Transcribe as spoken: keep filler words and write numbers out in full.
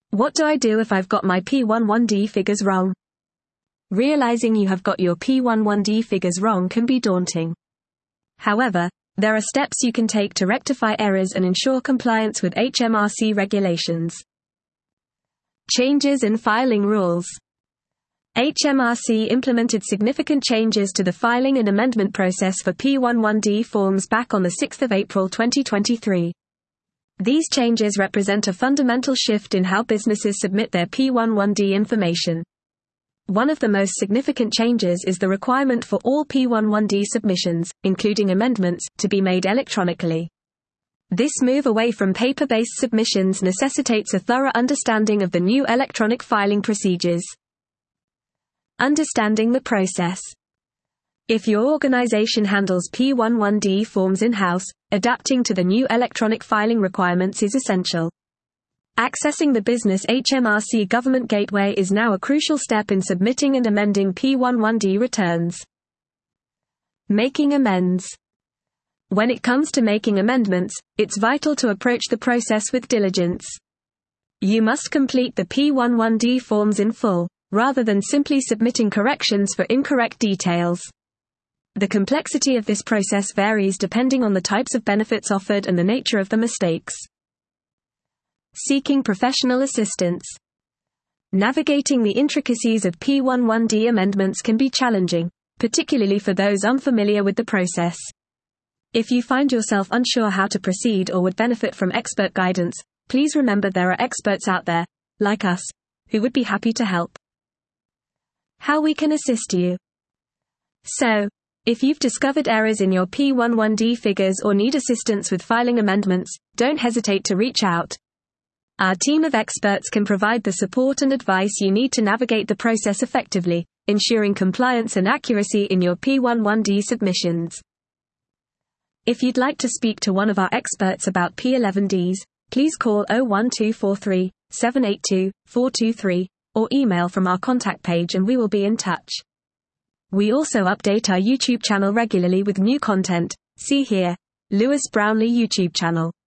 What do I do if I've got my P eleven D figures wrong? Realizing you have got your P eleven D figures wrong can be daunting. However, there are steps you can take to rectify errors and ensure compliance with H M R C regulations. Changes in filing rules. H M R C implemented significant changes to the filing and amendment process for P eleven D forms back on the sixth of April twenty twenty-three. These changes represent a fundamental shift in how businesses submit their P eleven D information. One of the most significant changes is the requirement for all P eleven D submissions, including amendments, to be made electronically. This move away from paper-based submissions necessitates a thorough understanding of the new electronic filing procedures. Understanding the process. If your organization handles P eleven D forms in-house, adapting to the new electronic filing requirements is essential. Accessing the Business H M R C Government Gateway is now a crucial step in submitting and amending P eleven D returns. Making amends. When it comes to making amendments, it's vital to approach the process with diligence. You must complete the P eleven D forms in full, rather than simply submitting corrections for incorrect details. The complexity of this process varies depending on the types of benefits offered and the nature of the mistakes. Seeking professional assistance. Navigating the intricacies of P eleven D amendments can be challenging, particularly for those unfamiliar with the process. If you find yourself unsure how to proceed or would benefit from expert guidance, please remember there are experts out there, like us, who would be happy to help. How we can assist you. So, if you've discovered errors in your P eleven D figures or need assistance with filing amendments, don't hesitate to reach out. Our team of experts can provide the support and advice you need to navigate the process effectively, ensuring compliance and accuracy in your P eleven D submissions. If you'd like to speak to one of our experts about P eleven Ds, please call zero one two four three, seven eight two, four two three, or email from our contact page and we will be in touch. We also update our YouTube channel regularly with new content. See here, Lewis Brownlee YouTube channel.